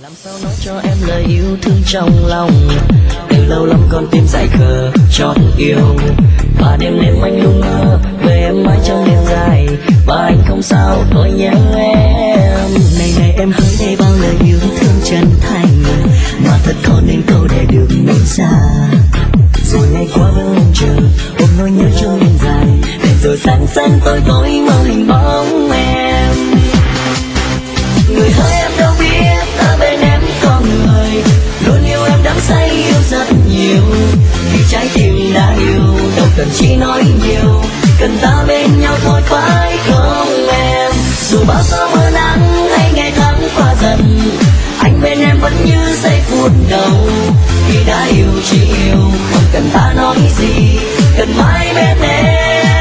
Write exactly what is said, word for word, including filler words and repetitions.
Làm sao nói cho em lời yêu thương trong lòng, từ lâu lắm con tim dại khờ chót yêu. Và đêm đêm anh luôn mơ về em mãi trong đêm dài, và anh không sao tôi nhớ em. Này này em hỡi đây bao lời yêu thương chân thành, mà thật khó nên câu để được nói ra. Rồi ngày qua vẫn mong chờ ôm nỗi nhớ trong đêm dài, để rồi sáng sáng tối tối mơ hình bóng em. Người hỡi em đâu biết ở bên em có người luôn yêu em đắm say yêu rất nhiều. Vì trái tim đã yêu đâu cần chỉ nói nhiều, cần ta bên nhau thôi phải không em? Dù bao gió mưa nắng hay ngày tháng qua dần, anh bên em vẫn như giây phút đầu. Khi đã yêu chỉ yêu không cần ta nói gì, cần mãi bên em.